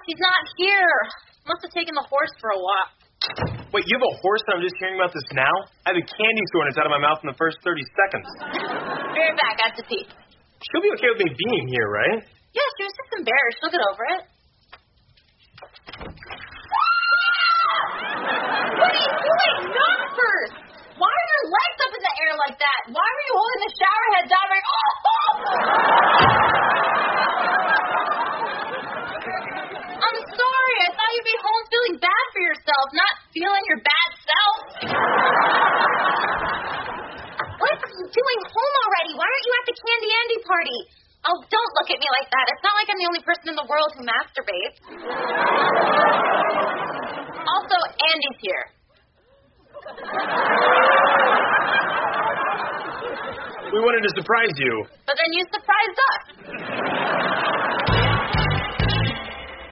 he's not here. Must have taken the horse for a walk. Wait, you have a horse and I'm just hearing about this now? I have a candy store and it's out of my mouth in the first 30 seconds. Be right back, I have to pee. She'll be okay with me being here, right? Yeah, she was just embarrassed. She'll get over it. What are you doing? Not first! Why are your legs up in the air like that? Why were you holding the shower head down like, oh! I'm sorry. I thought you'd be home feeling bad for yourself, not feeling your bad self. What are you doing home already? Why aren't you at the Candy Andy party? Oh, don't look at me like that. It's not like I'm the only person in the world who masturbates. Also, Andy's here. We wanted to surprise you. But then you surprised us.